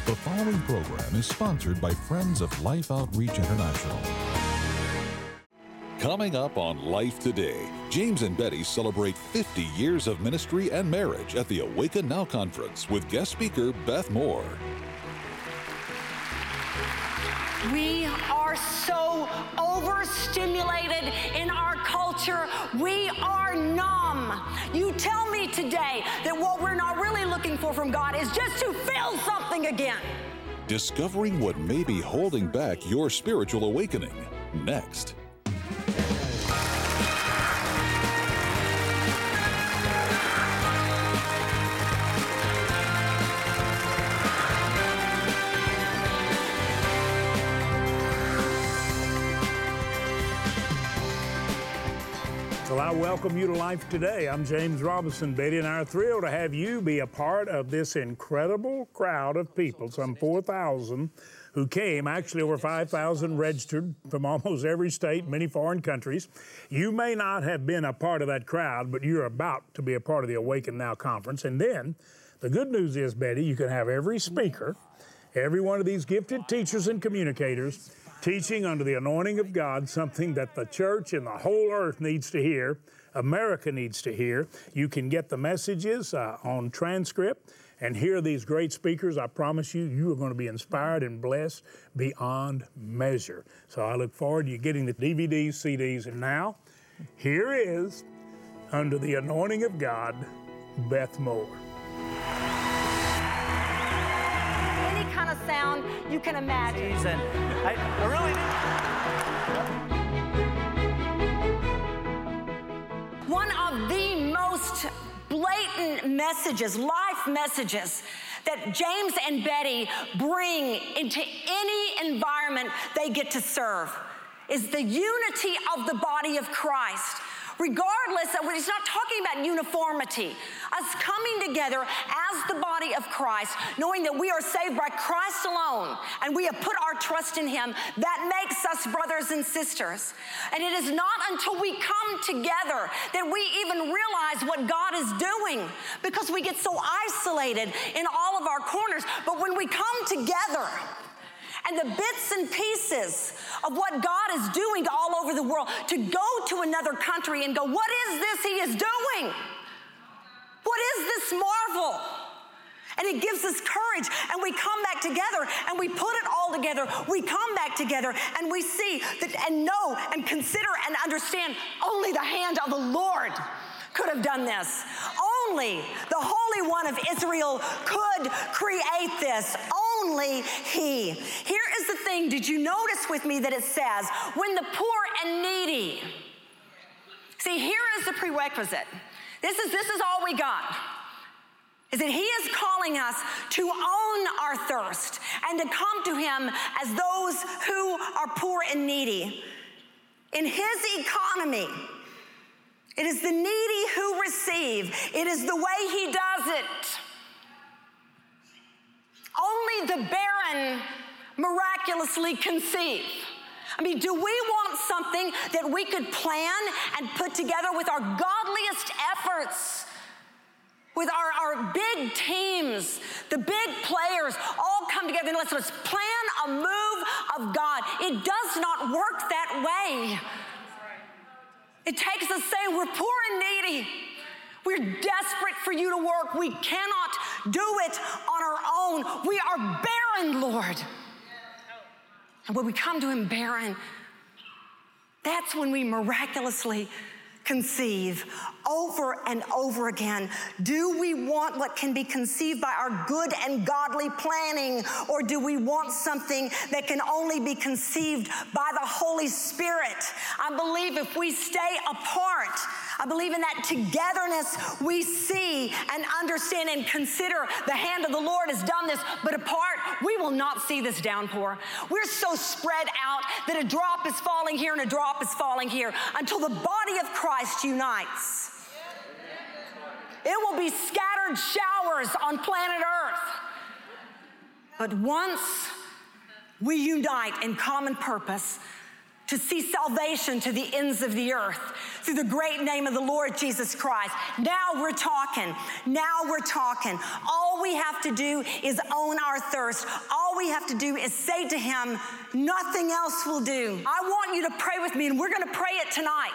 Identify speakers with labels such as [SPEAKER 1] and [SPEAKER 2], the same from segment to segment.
[SPEAKER 1] The following program is sponsored by Friends of Life Outreach International. Coming up on Life Today, James and Betty celebrate 50 years of ministry and marriage at the Awaken Now Conference with guest speaker Beth Moore.
[SPEAKER 2] We are so overstimulated in our culture. We are numb. You tell me today that what we're not really looking for from God is just to feel something again.
[SPEAKER 1] Discovering what may be holding back your spiritual awakening. Next.
[SPEAKER 3] Well, I welcome you to Life Today. I'm James Robinson. Betty and I are thrilled to have you be a part of this incredible crowd of people, some 4,000 who came, actually over 5,000 registered from almost every state, many foreign countries. You may not have been a part of that crowd, but you're about to be a part of the Awaken Now Conference. And then the good news is, Betty, you can have every speaker, every one of these gifted teachers and communicators teaching under the anointing of God, something that the church and the whole earth needs to hear, America needs to hear. You can get the messages on transcript and hear these great speakers. I promise you, you are going to be inspired and blessed beyond measure. So I look forward to you getting the DVDs, CDs, and now, here is, under the anointing of God, Beth Moore.
[SPEAKER 2] Kind of sound you can imagine.
[SPEAKER 4] Season. I really do.
[SPEAKER 2] One of the most blatant messages, life messages, that James and Betty bring into any environment they get to serve is the unity of the body of Christ. Regardless of, he's not talking about uniformity. Us coming together as the body of Christ, knowing that we are saved by Christ alone, and we have put our trust in Him, that makes us brothers and sisters. And it is not until we come together that we even realize what God is doing, because we get so isolated in all of our corners. But when we come together, and the bits and pieces of what God is doing all over the world, to go to another country and go, what is this He is doing? What is this marvel? And it gives us courage, and we come back together, and we put it all together. We come back together, and we see that, and know, and consider, and understand only the hand of the Lord could have done this. Only the Holy One of Israel could create this. Only He. Here is the thing. Did you notice with me that it says, when the poor and needy? See, here is the prerequisite. This is all we got. Is that He is calling us to own our thirst and to come to Him as those who are poor and needy. In His economy, it is the needy who receive. It is the way He does it. Only the barren miraculously conceive. I mean, do we want something that we could plan and put together with our godliest efforts, with our big teams, the big players, all come together and let's plan a move of God? It does not work that way. It takes us saying, we're poor and needy. We're desperate for you to work. We cannot do it on our own. We are barren, Lord. And when we come to Him barren, that's when we miraculously conceive over and over again. Do we want what can be conceived by our good and godly planning, or do we want something that can only be conceived by the Holy Spirit? I believe if we stay apart, I believe in that togetherness we see and understand and consider the hand of the Lord has done this, but apart, we will not see this downpour. We're so spread out that a drop is falling here and a drop is falling here until the body of Christ unites. It will be scattered showers on planet Earth. But once we unite in common purpose to see salvation to the ends of the earth through the great name of the Lord Jesus Christ, now Now we're talking. Now we're talking. All we have to do is own our thirst. All we have to do is say to him, nothing else will do. I want you to pray with me, and we're going to pray it tonight,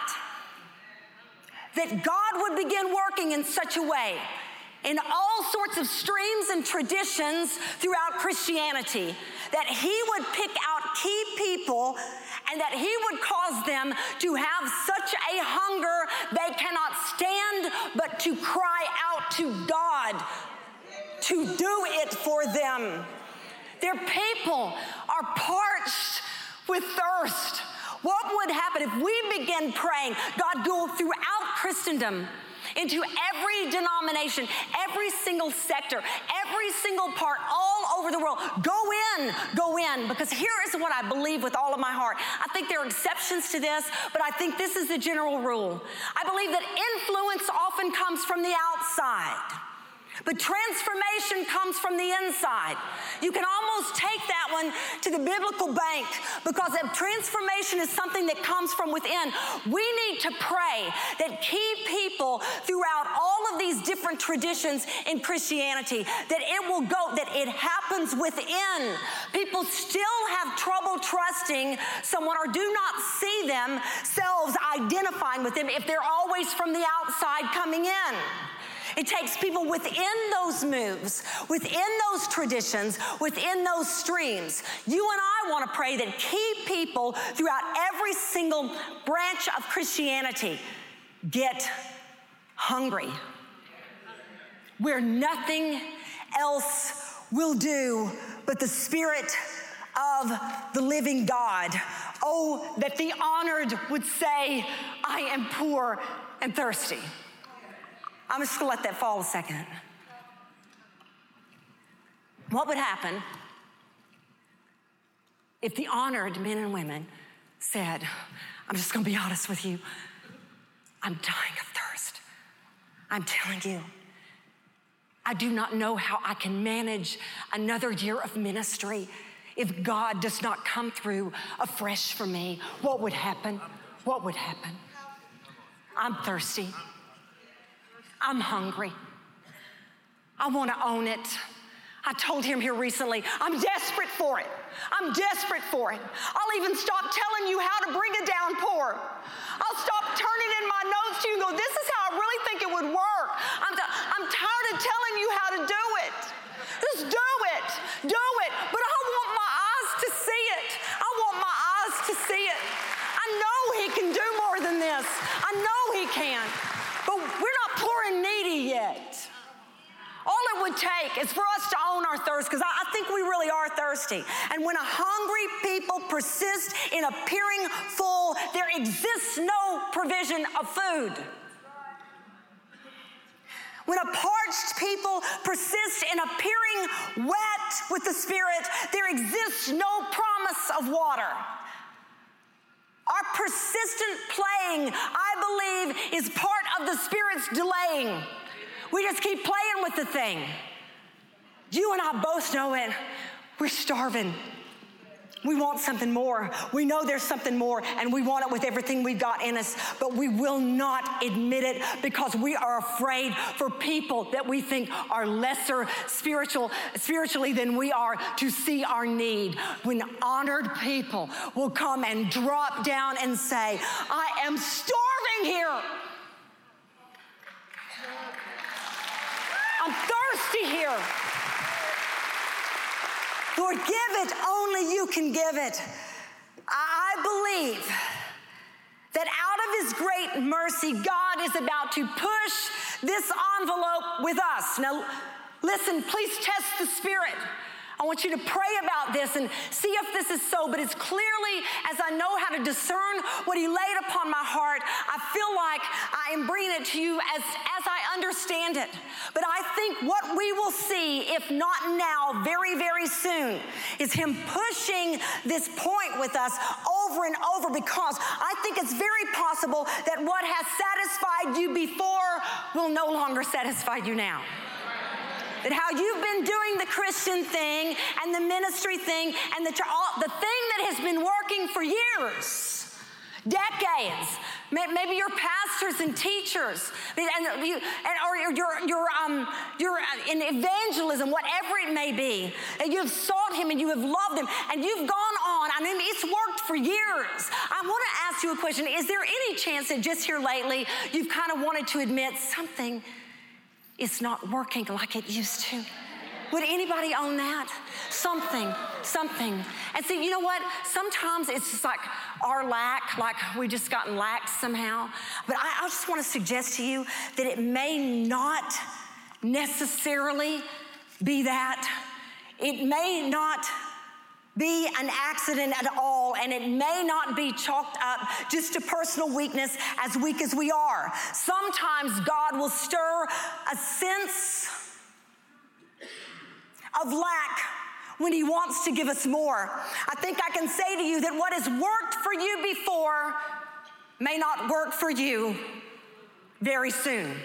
[SPEAKER 2] that God would begin working in such a way in all sorts of streams and traditions throughout Christianity, that he would pick out key people and that he would cause them to have such a hunger they cannot stand but to cry out to God to do it for them. Their people are parched with thirst. What would happen if we begin praying, God, go throughout Christendom, into every denomination, every single sector, every single part, all over the world. Go in, because here is what I believe with all of my heart. I think there are exceptions to this, but I think this is the general rule. I believe that influence often comes from the outside, but transformation comes from the inside. You can almost take that one to the biblical bank, because if transformation is something that comes from within, we need to pray that key people throughout all of these different traditions in Christianity, that it will go, that it happens within. People still have trouble trusting someone or do not see themselves identifying with them if they're always from the outside coming in. It takes people within those moves, within those traditions, within those streams. You and I want to pray that key people throughout every single branch of Christianity get hungry, where nothing else will do but the Spirit of the living God. Oh, that the honored would say, I am poor and thirsty. I'm just going to let that fall a second. What would happen if the honored men and women said, I'm just going to be honest with you, I'm dying of thirst. I'm telling you, I do not know how I can manage another year of ministry if God does not come through afresh for me. What would happen? What would happen? I'm thirsty. I'm hungry. I want to own it. I told him here recently, I'm desperate for it. I'm desperate for it. I'll even stop telling you how to bring a downpour. I'll stop turning in my notes to you and go, this is how I really think it would work. I'm tired of telling you how to do it. Just do it. Do it. But I want my eyes to see it. I want my eyes to see it. I know he can do more than this. I know he can. But we're not poor and needy yet. All it would take is for us to own our thirst, because I think we really are thirsty. And when a hungry people persist in appearing full, there exists no provision of food. When a parched people persist in appearing wet with the Spirit, there exists no promise of water. Our persistent playing, I believe, is part of the Spirit's delaying. We just keep playing with the thing. You and I both know it. We're starving. We want something more. We know there's something more, and we want it with everything we've got in us, but we will not admit it because we are afraid for people that we think are lesser spiritually than we are to see our need. When honored people will come and drop down and say, I am starving here. I'm thirsty here. Lord, give it, only you can give it. I believe that out of his great mercy, God is about to push this envelope with us. Now, listen, please test the Spirit. I want you to pray about this and see if this is so, but it's clearly, as I know how to discern what he laid upon my heart, I feel like I am bringing it to you as I understand it. But I think what we will see, if not now, very, very soon, is him pushing this point with us over and over, because I think it's very possible that what has satisfied you before will no longer satisfy you now. That how you've been doing the Christian thing and the ministry thing and the thing that has been working for years, decades, Maybe you're pastors and teachers, or you're in evangelism, whatever it may be. And you have sought him and you have loved him and you've gone on. I mean, it's worked for years. I want to ask you a question. Is there any chance that just here lately you've kind of wanted to admit something is not working like it used to? Would anybody own that? Something. And see, you know what? Sometimes it's just like our lack, like we just gotten lax somehow. But I just want to suggest to you that it may not necessarily be that. It may not be an accident at all, and it may not be chalked up just to personal weakness, as weak as we are. Sometimes God will stir a sense of lack when he wants to give us more. I think I can say to you that what has worked for you before may not work for you very soon.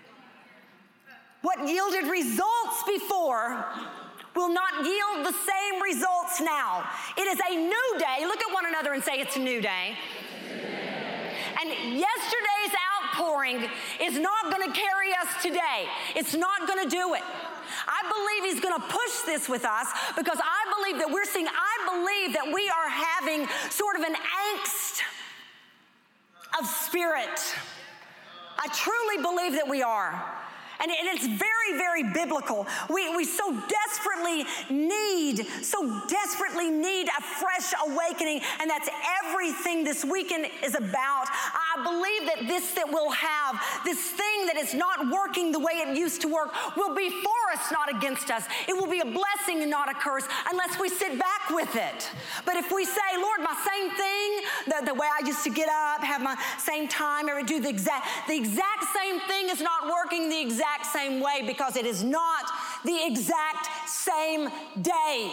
[SPEAKER 2] What yielded results before will not yield the same results now. It is a new day. Look at one another and say, it's a new day. And yesterday's outpouring is not going to carry us today. It's not going to do it. I believe he's going to push this with us because I believe that I believe that we are having sort of an angst of spirit. I truly believe that we are. And it's very, very biblical. We so desperately need a fresh awakening, and that's everything this weekend is about. I believe that that we'll have, this thing that is not working the way it used to work, will be for us, not against us. It will be a blessing and not a curse unless we sit back with it. But if we say, Lord, my same thing, the way I used to get up, have my same time, or do the exact same thing is not working the exact same way because it is not the exact same day.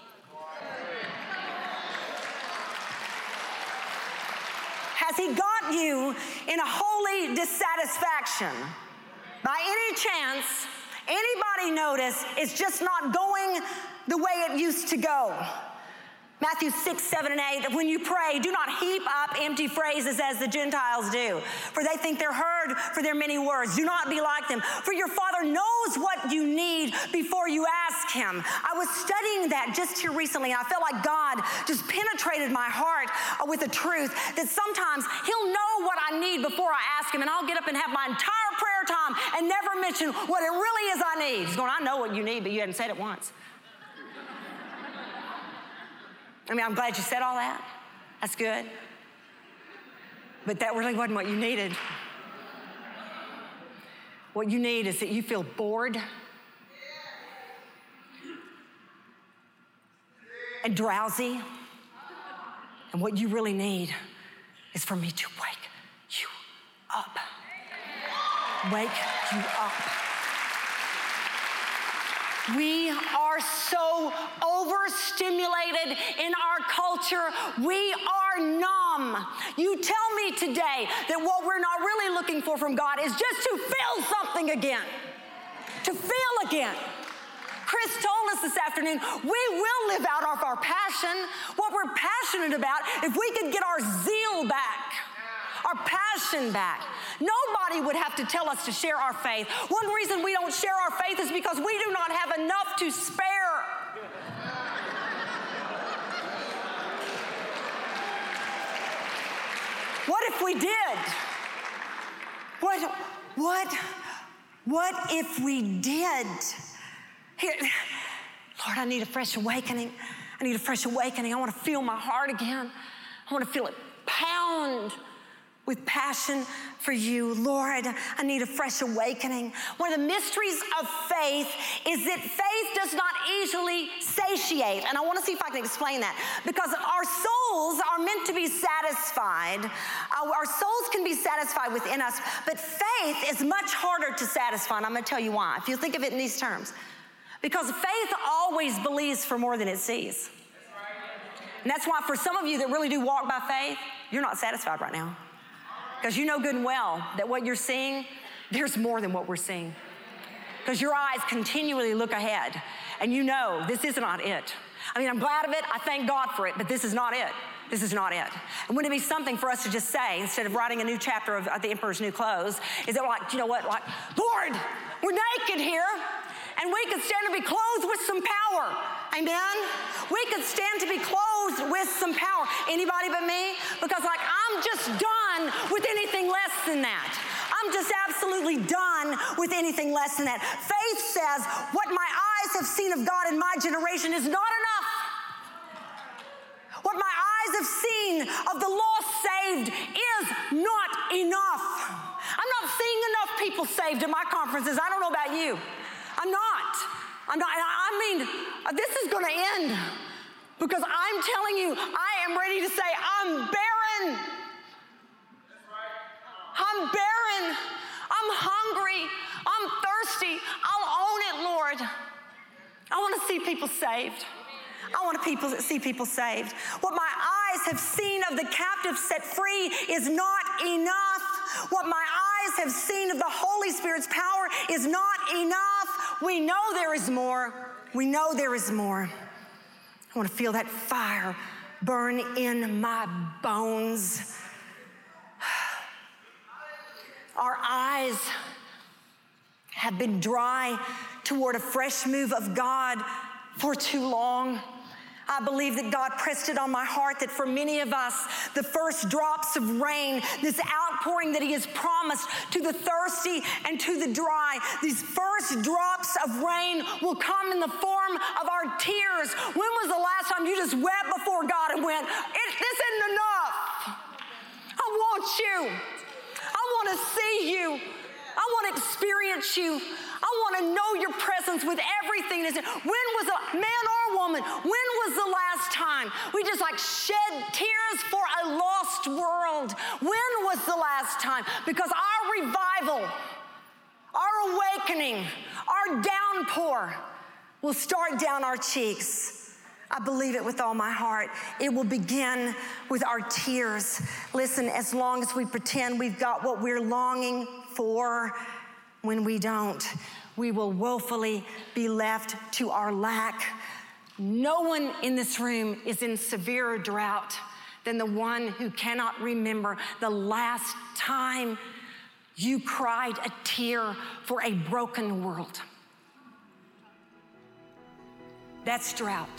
[SPEAKER 2] Has he got you in a holy dissatisfaction? By any chance, anybody notice it's just not going the way it used to go? Matthew 6, 7, and 8, when you pray, do not heap up empty phrases as the Gentiles do, for they think they're heard for their many words. Do not be like them, for your Father knows what you need before you ask him. I was studying that just here recently, and I felt like God just penetrated my heart with the truth that sometimes he'll know what I need before I ask him, and I'll get up and have my entire prayer time and never mention what it really is I need. He's going, I know what you need, but you hadn't said it once. I mean, I'm glad you said all that. That's good. But that really wasn't what you needed. What you need is that you feel bored and drowsy. And what you really need is for me to wake you up. Wake you up. We are so overstimulated in our culture. We are numb. You tell me today that what we're not really looking for from God is just to feel something again. To feel again. Chris told us this afternoon, we will live out of our passion, what we're passionate about, if we could get our zeal back, our passion back. Nobody would have to tell us to share our faith. One reason we don't share our faith is because we do not have enough to spare. What if we did? What if we did? Here, Lord, I need a fresh awakening. I need a fresh awakening. I want to feel my heart again. I want to feel it pound with passion for you. Lord, I need a fresh awakening. One of the mysteries of faith is that faith does not easily satiate. And I want to see if I can explain that. Because our souls are meant to be satisfied. Our souls can be satisfied within us. But faith is much harder to satisfy. And I'm going to tell you why. If you think of it in these terms. Because faith always believes for more than it sees. And that's why for some of you that really do walk by faith, you're not satisfied right now. Because you know good and well that what you're seeing, there's more than what we're seeing. because your eyes continually look ahead, and you know this is not it. I mean, I'm glad of it. I thank God for it, but this is not it. This is not it. And wouldn't it be something for us to just say, instead of writing a new chapter of The Emperor's New Clothes, is that like, you know what, like, Lord, we're naked here, and we could stand to be clothed with some power. Amen? We could stand to be clothed with some power. Anybody but me? Because like, I'm just done with anything less than that. I'm just absolutely done with anything less than that. Faith says, what my eyes have seen of God in my generation is not enough. What my eyes have seen of the lost saved is not enough. I'm not seeing enough people saved at my conferences. I don't know about you. I'm not. I mean, this is going to end because I'm telling you, I am ready to say, I'm barren. I'm barren. I'm hungry. I'm thirsty. I'll own it, Lord. I want to see people saved. I want to see people saved. What my eyes have seen of the captive set free is not enough. What my eyes have seen of the Holy Spirit's power is not enough. We know there is more. We know there is more. I want to feel that fire burn in my bones. Our eyes have been dry toward a fresh move of God for too long. I believe that God pressed it on my heart that for many of us, the first drops of rain, this outpouring that he has promised to the thirsty and to the dry, these first drops of rain will come in the form of our tears. When was the last time you just wept before God and went, this isn't enough. I want you. I want to see you. I want to experience you. I want to know your presence with everything. When was a man or woman, when was the last time we just like shed tears for a lost world? When was the last time? Because our revival, our awakening, our downpour will start down our cheeks. I believe it with all my heart. It will begin with our tears. Listen, as long as we pretend we've got what we're longing for, when we don't, we will woefully be left to our lack. No one in this room is in severer drought than the one who cannot remember the last time you cried a tear for a broken world. That's drought.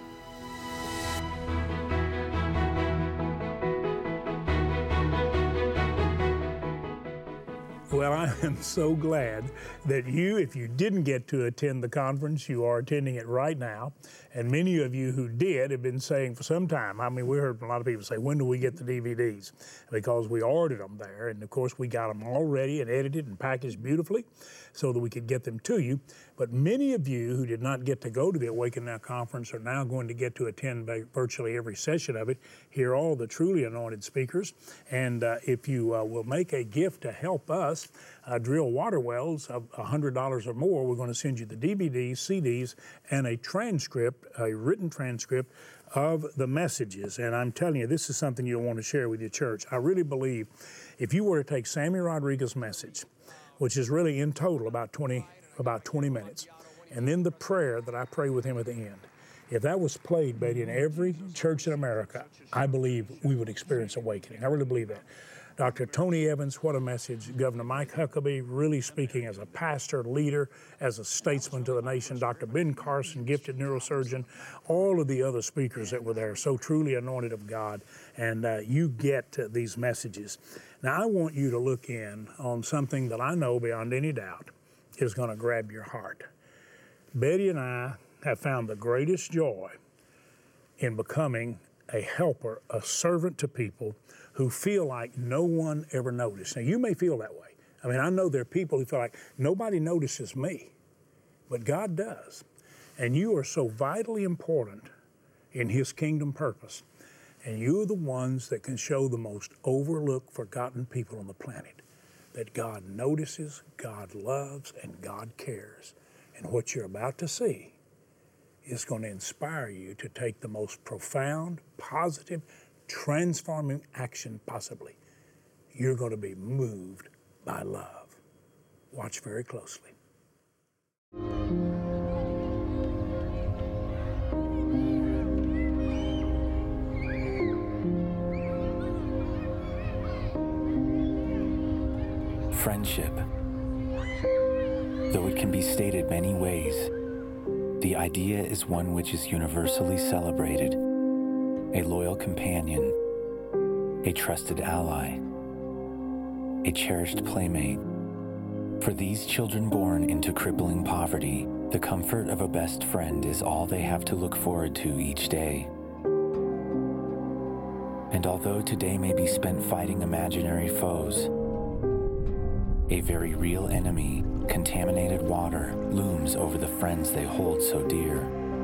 [SPEAKER 3] Well, I am so glad that you, if you didn't get to attend the conference, you are attending it right now. And many of you who did have been saying for some time, I mean, we heard a lot of people say, when do we get the DVDs? Because we ordered them there. And of course, we got them all ready and edited and packaged beautifully so that we could get them to you. But many of you who did not get to go to the Awaken Now conference are now going to get to attend virtually every session of it, hear all the truly anointed speakers. And if you will make a gift to help us drill water wells of $100 or more, we're going to send you the DVDs, CDs, and a transcript, a written transcript of the messages. And I'm telling you, this is something you'll want to share with your church. I really believe if you were to take Sammy Rodriguez's message, which is really in total about 20 minutes, and then the prayer that I pray with him at the end, if that was played, Betty, in every church in America, I believe we would experience awakening. I really believe that. Dr. Tony Evans, what a message. Governor Mike Huckabee, really speaking as a pastor, leader, as a statesman to the nation. Dr. Ben Carson, gifted neurosurgeon. All of the other speakers that were there, so truly anointed of God. And you get these messages. Now, I want you to look in on something that I know beyond any doubt is going to grab your heart. Betty and I have found the greatest joy in becoming a helper, a servant to people who feel like no one ever noticed. Now, you may feel that way. I mean, I know there are people who feel like nobody notices me, but God does. And you are so vitally important in His kingdom purpose. And you're the ones that can show the most overlooked, forgotten people on the planet that God notices, God loves, and God cares. And what you're about to see is going to inspire you to take the most profound, positive, transforming action possibly. You're going to be moved by love. Watch very closely.
[SPEAKER 5] Friendship. Though it can be stated many ways, the idea is one which is universally celebrated: a loyal companion, a trusted ally, a cherished playmate. For these children born into crippling poverty, the comfort of a best friend is all they have to look forward to each day. And although today may be spent fighting imaginary foes, a very real enemy, contaminated water, looms over the friends they hold so dear.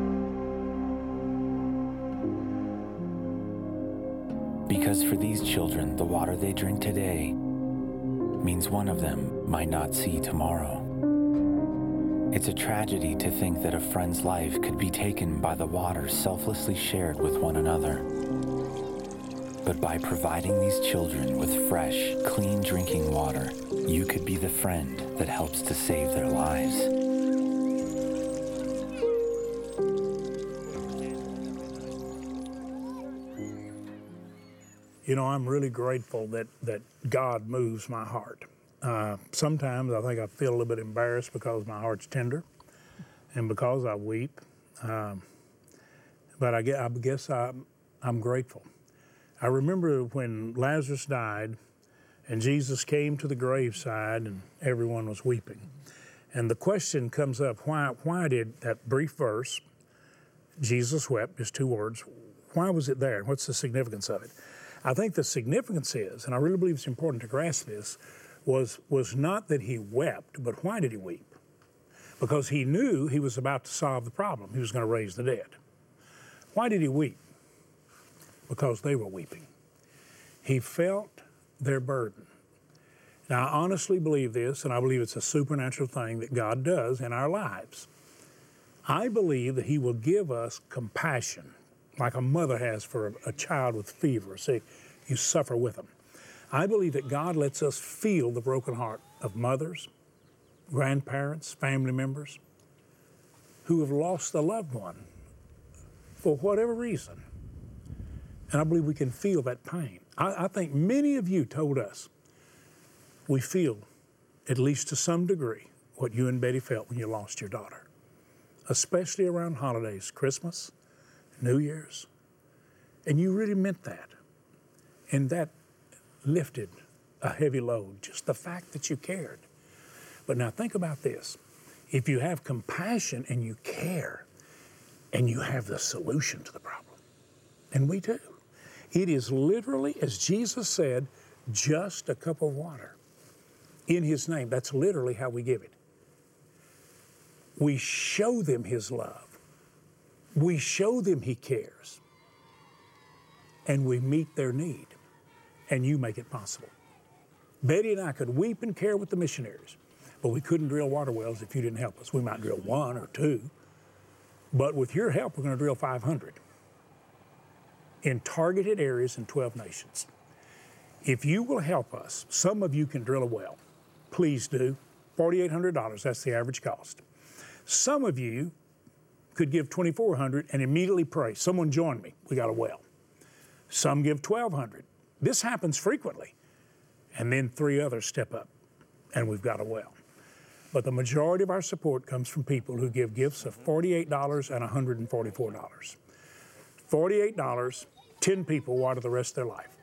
[SPEAKER 5] Because for these children, the water they drink today means one of them might not see tomorrow. It's a tragedy to think that a friend's life could be taken by the water selflessly shared with one another. But by providing these children with fresh, clean drinking water, you could be the friend that helps to save their lives.
[SPEAKER 3] You know, I'm really grateful that God moves my heart. Sometimes I think I feel a little bit embarrassed because my heart's tender and because I weep. But I guess I'm grateful. I remember when Lazarus died and Jesus came to the graveside and everyone was weeping. And the question comes up, why did that brief verse, Jesus wept, just 2 words, why was it there? What's the significance of it? I think the significance is, and I really believe it's important to grasp this, was not that he wept, but why did he weep? Because he knew he was about to solve the problem. He was going to raise the dead. Why did he weep? Because they were weeping. He felt their burden. Now, I honestly believe this, and I believe it's a supernatural thing that God does in our lives. I believe that he will give us compassion, like a mother has for a child with fever. See, you suffer with them. I believe that God lets us feel the broken heart of mothers, grandparents, family members who have lost a loved one for whatever reason. And I believe we can feel that pain. I think many of you told us we feel, at least to some degree, what you and Betty felt when you lost your daughter, especially around holidays, Christmas, New Year's. And you really meant that. And that lifted a heavy load, just the fact that you cared. But now think about this. If you have compassion and you care and you have the solution to the problem, and we do, it is literally, as Jesus said, just a cup of water in his name. That's literally how we give it. We show them his love. We show them he cares. And we meet their need. And you make it possible. Betty and I could weep and care with the missionaries, but we couldn't drill water wells if you didn't help us. We might drill 1 or 2, but with your help, we're going to drill 500 in targeted areas in 12 nations. If you will help us, some of you can drill a well. Please do. $4,800, that's the average cost. Some of you could give $2,400 and immediately pray, someone join me, we got a well. Some give $1,200. This happens frequently. And then 3 others step up, and we've got a well. But the majority of our support comes from people who give gifts of $48 and $144. $48, 10 people water the rest of their life.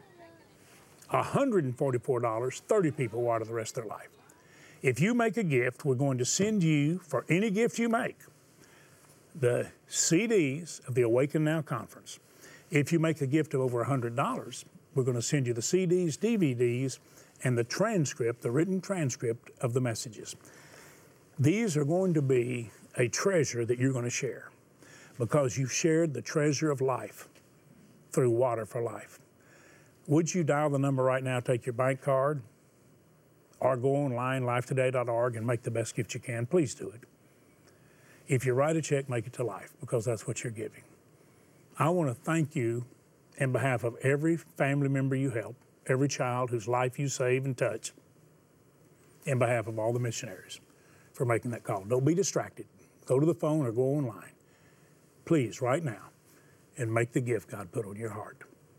[SPEAKER 3] $144, 30 people water the rest of their life. If you make a gift, we're going to send you, for any gift you make, the CDs of the Awaken Now Conference. If you make a gift of over $100, we're going to send you the CDs, DVDs, and the transcript, the written transcript of the messages. These are going to be a treasure that you're going to share because you've shared the treasure of life through Water for Life. Would you dial the number right now, take your bank card, or go online, lifetoday.org, and make the best gift you can? Please do it. If you write a check, make it to Life, because that's what you're giving. I want to thank you in behalf of every family member you help, every child whose life you save and touch, in behalf of all the missionaries, for making that call. Don't be distracted. Go to the phone or go online. Please, right now, and make the gift God put on your heart.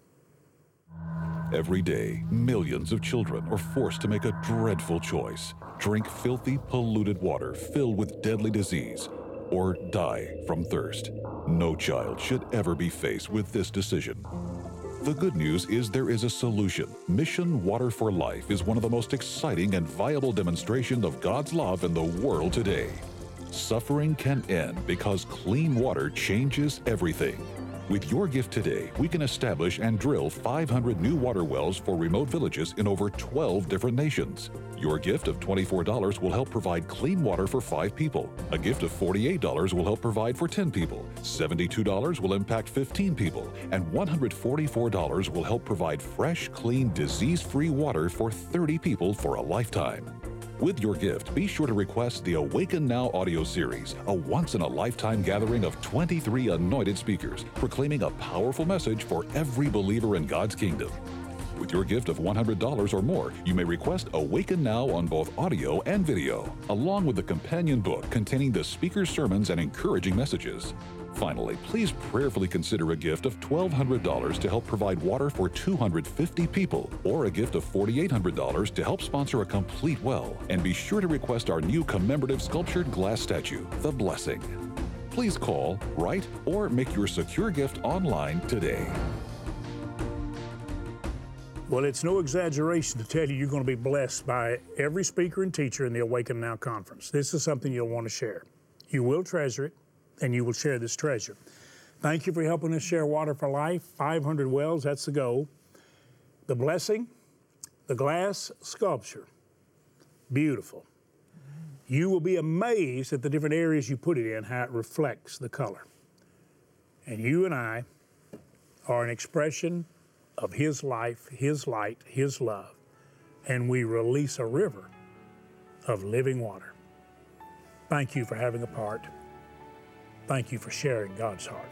[SPEAKER 1] Every day, millions of children are forced to make a dreadful choice: drink filthy, polluted water filled with deadly disease, or die from thirst. No child should ever be faced with this decision. The good news is there is a solution. Mission Water for Life is one of the most exciting and viable demonstrations of God's love in the world today. Suffering can end because clean water changes everything. With your gift today, we can establish and drill 500 new water wells for remote villages in over 12 different nations. Your gift of $24 will help provide clean water for 5 people. A gift of $48 will help provide for 10 people. $72 will impact 15 people. And $144 will help provide fresh, clean, disease-free water for 30 people for a lifetime. With your gift, be sure to request the Awaken Now audio series, a once-in-a-lifetime gathering of 23 anointed speakers, proclaiming a powerful message for every believer in God's kingdom. With your gift of $100 or more, you may request Awaken Now on both audio and video, along with the companion book containing the speaker's sermons and encouraging messages. Finally, please prayerfully consider a gift of $1,200 to help provide water for 250 people, or a gift of $4,800 to help sponsor a complete well. And be sure to request our new commemorative sculptured glass statue, The Blessing. Please call, write, or make your secure gift online today.
[SPEAKER 3] Well, it's no exaggeration to tell you you're going to be blessed by every speaker and teacher in the Awaken Now conference. This is something you'll want to share. You will treasure it, and you will share this treasure. Thank you for helping us share Water for Life. 500 wells, that's the goal. The Blessing, the glass sculpture, beautiful. You will be amazed at the different areas you put it in, how it reflects the color. And you and I are an expression of His life, His light, His love, and we release a river of living water. Thank you for having a part. Thank you for sharing God's heart.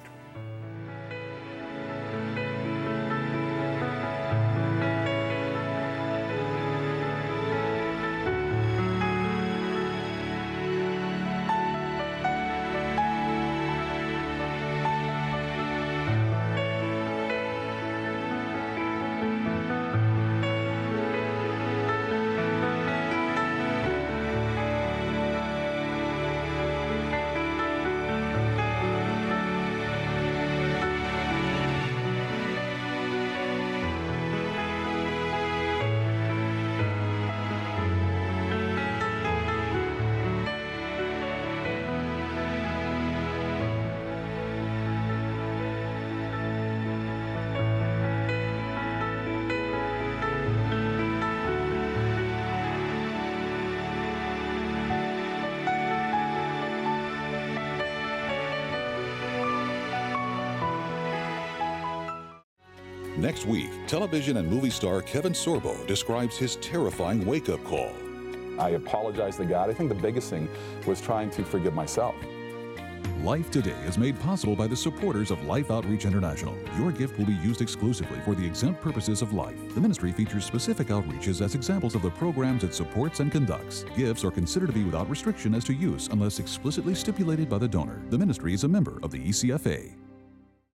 [SPEAKER 1] Next week, television and movie star Kevin Sorbo describes his terrifying wake-up call.
[SPEAKER 6] I apologized to God. I think the biggest thing was trying to forgive myself.
[SPEAKER 1] Life Today is made possible by the supporters of Life Outreach International. Your gift will be used exclusively for the exempt purposes of life. The ministry features specific outreaches as examples of the programs it supports and conducts. Gifts are considered to be without restriction as to use unless explicitly stipulated by the donor. The ministry is a member of the ECFA.